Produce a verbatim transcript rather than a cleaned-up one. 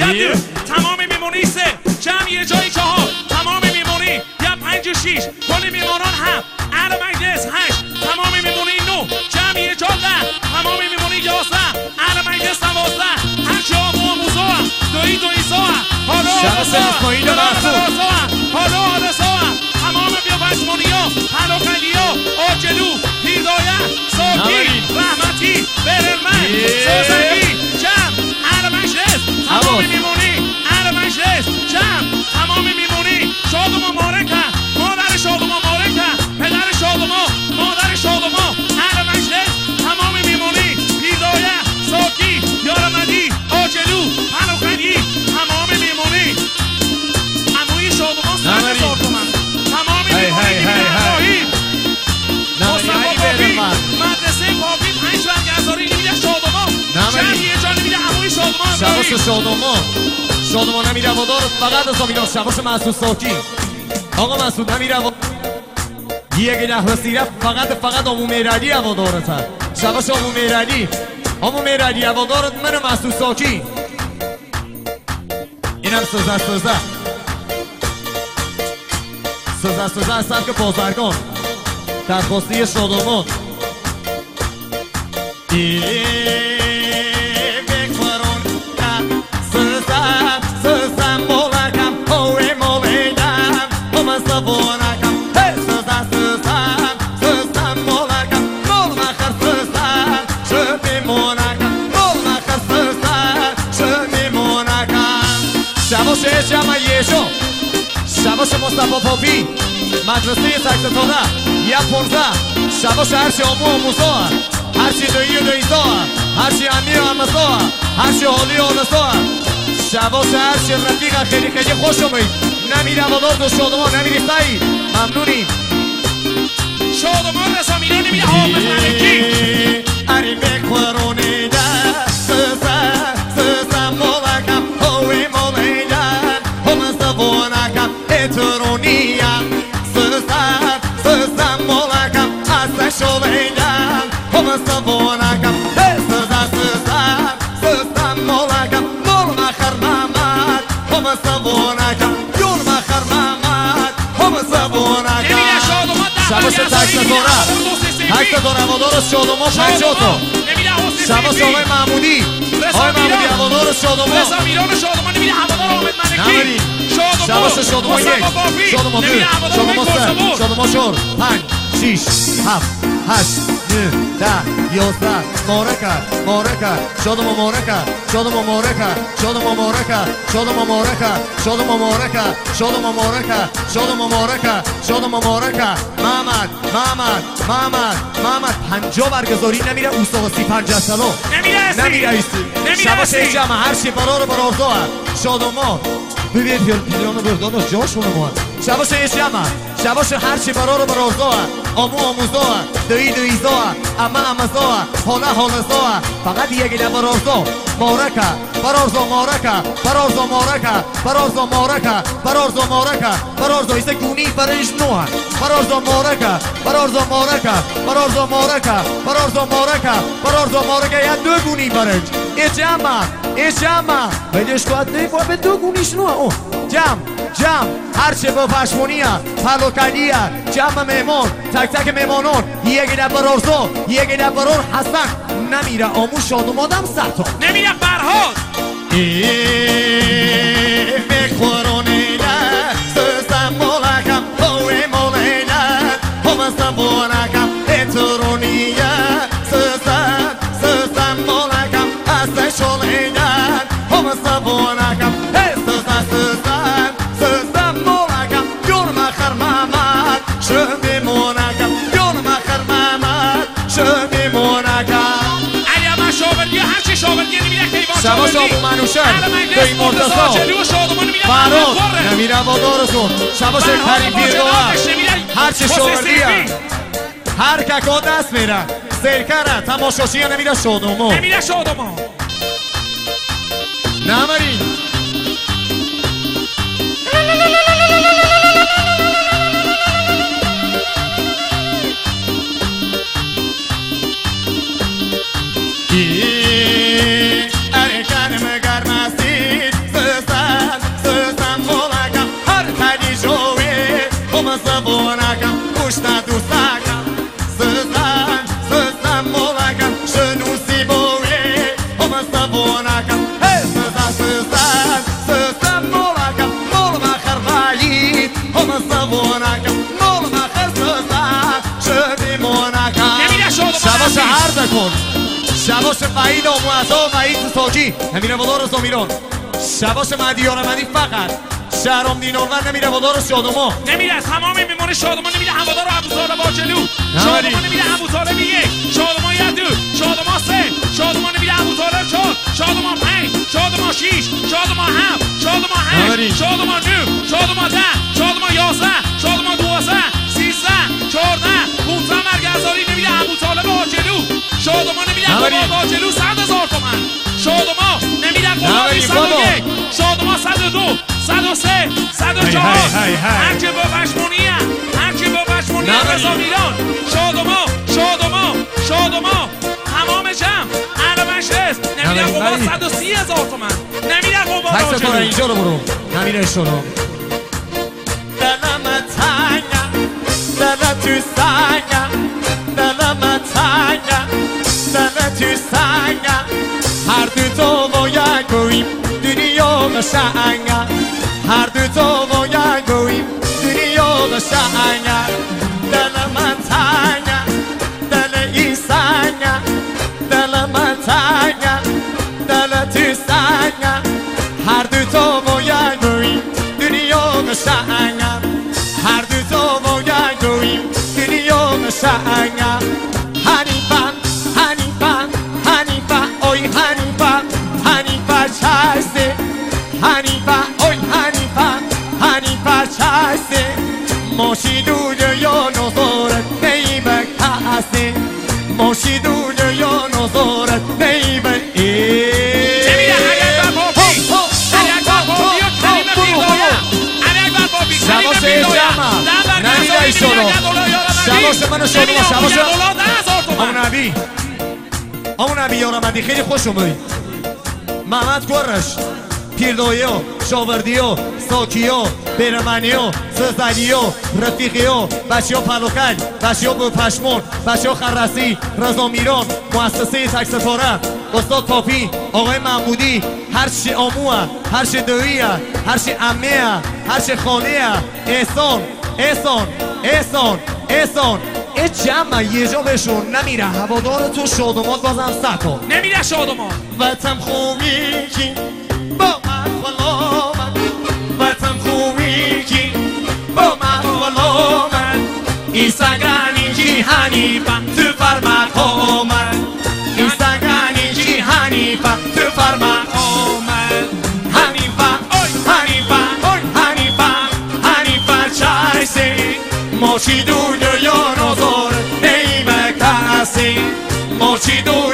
جد تمام میمونی سه جمع یه جایی چهار تمام میمونی یا پنج و شیش کل میمونان هم اهل مجلس هشت تمام میمونی نو جمع یه جا ده تمام میمونی یازده اهل مجلس دوازده هر جا موموزا دوی دوی سا حالا حالا سا حالا حالا سا تمام بیا پشمونیا حالا خلیا آجلو هیدایه ساکی رحمتی بررمن سازنگی جمع اهل مجلس تمام میمونی اهل مجلس جمع تمام میمونی شادم و مارکه مادر شادم و مارکه پدر شادم و مادر شادم و اهل مجلس تمام میمونی هیدایه ساکی یارمدی آجلو حلوخنی تمام میمونی اموی شادم و سر هزار تومن تمام میمونی نمیده مصطفی بابی مدرسه بابی پنج برگزاری نمیده شادما شهر یه جا نمیده اموی شادما شباش شادما شادما نمیره و دارد فقط از آمینا شباش مسعود ساکی آقا مسعود نمیره و یک لحظه سیره فقط فقط امو میردی هوا دارد شباش امو میردی امو میردی هوا دارد من و مسعود ساکی اینم سوزه سوزه سوزه سوزه از سبک بازرگان درخواستی شادمان ای بکارون سوزم سوزم مولکم اوی مولیدم اومن سبونکم سوزم سوزم سوزم مولکم مول مخر سوزم شو میمونکم مول مخر سوزم شو میمونکم شباش جمع یه شو شباش مصطفی پاپی مدرسه سکستانه یا پونزه شباش هرچی آمو آموزا هرچی دویی و دویزا هرچی امیر و امزا هرچی حالی و حالزا شباش هرچی رفیق خیلی خیلی خوش اومید نمیره وادار دو شادمان نمیری سعید ممنونیم شادمان رسا میره نمیره حافظ ملکی اری بکورونیده سوزه سوزه مولکم هوی مولیده همه زبونکم اترونیم سوزم سوزم مولکم از شولیدم همه زبونکم سوزم سوزم سوزم مولکم مول مخر محمد همه زبونکم یون مخر محمد همه زبونکم شباش تکت داره تکت داره هوادار شادمان پنجاه تا شباش آقای محمودی آقای محمودی هوادار شادمان رضا میران شادمان نمیده هوادار حامد ملکی شباش شادمان یک شادمان دو شادمان سه شادمان چهار پنج شیش هفت هشت نه ده یازده مارکه مارکه شادمان مارکه شادمان مارکه شادمان مارکه شادمان مارکه شادمان مارکه شادمان مارکه شادمان مارکه شادمان مارکه محمد محمد محمد محمد پنجاه برگزاری نمیره اوستاسی پنجاه سالو نمیره ایستی شباش جمع هرچی برار برارزا شادمان ببین پیلانو برداداش جاشونه ما شباش جمع شباش هرچی برار برارزا آمو آموزا دوی دویزا اما امزا حالا حالزا فقط یک گله برارزا مارکه برارزا مارکه برارزا مارکه برارزا مارکه برارزا مارکه برارزا ایسه گونی برایش نوه برارزا مارکه برارزا مارکه برارزا مارکه برارزا مارکه برارزا مارکه یا دو گونی برایش ای جمع ای جمع بدش باید نیفت به دو گونیش نوه او جمع جمع هرچه با پشمونیه پلوکلیه جمع مهمان تک تک مهمانان یک گله برارزا یک گله برار حسن نمیره آمو شادمادم ستا نمیره فرهاد ای بکورونیده سوزم مولکم هوی مولیده همه زبونکم اترونیه سوزم سوزم مولکم از شولیدن همه زبونکم سوزم سوزم سوزم مولکم یون مخر محمد شو میمونکم یون مخر محمد شو میمونکم شاوردی هرچی شاوردی نمیره کیوان شباش آبو منوشن دوی مرتضا فراد نمیره وادارتون شباش کریم پیردوه هرچی شاوردی هر ککا دست میره سرکره تماشاشی نمیره شادومو نمیره شادومو نمرین ای اره کنم گرمستید کن شباش وعید و معزا و وعید ساکی نمیره ودار زامیران شباش مدیار مدی فقط شهرام دینارور نمیره ودار شادما نمیره تمام میمونه شادما نمیره هوادار ابوطالب باجلو شادما نمیره ابوطالب یک شادما یدو شادما سه شادما نمیره ابوطالب چهار شادما پنج شادما شیش شادما هفت شادما هشت شادما نه شادما ده شادما یازده شادما دوازده سیزده چهارده پونزده مرگزاری نمیره ابوطالب باجلو شادما نمیره قباد باجلو صد هزار تومن شادما نمیره قبادی صد و یک شادما صد و دو صد و سه صد و چهار هرچه با بشمونیه هرچه با بشمونیه رضا میران شادما شادما شادما تمام جمع اهل مجلس نمیره قباد صد و سی هزار تومن نمیره قباد باجلو اینجا رو برو نمیره شروع دلم تنگم دل تو سنگم دلم تنگم دل تو سنگم هر دو تو باید گوییم دنیا قشنگم هر دو تو باید گوییم دنیا قشنگم دل من تنگم دل این سنگم دل من تنگم دل تو سنگم هر دو تو باید گوییم دنیا قشنگم هر دو تو باید گوییم دنیا قشنگم حنیفم حنیفم حنیفم اوی حنیفم حنیفه چشته حنیفه اوی حنیفه حنیفه چشته ماشی دوده یا نظارت نیبه کسته ماشی دوده یا نظارت نیبه نمیره حیات بر بابی حیات بر بابی و کلیم بیدایه حیات بر بابی کلیم بیدایه در برگرزایی نمیره دولا یارمدی شباش منو شادو نمیره شباش دولا ده هزار تومن آمون نبی آمون نبی یارمدی خیلی خوش اومدی محمد گرش پیردایه شاوردیو ساکیو برمنیو سزدیو رفیقیو بچه ها پلوکل بچه ها بپشمون بچه ها خرسی رضا میران مؤسسه تک ستاره استاد پاپی آقای محمودی هر چی آموه هر چی دویه هر چی امه هر چی خانه احسان احسان احسان احسان ای جمع یه جا بشون نمیره هوادار تو شادمان بازم ستا نمیره شادمان وطن خوبی کی با من خلا من وطن خوبی کی با من خلا من این سگرانی جیهانی تو فرمت آمد این سگرانی جیهانی تو فرمت آمد حنیفه حنیفه حنیفه حنیفه چایسی ماشی دو یا نظر نیمه کسی ماشی دو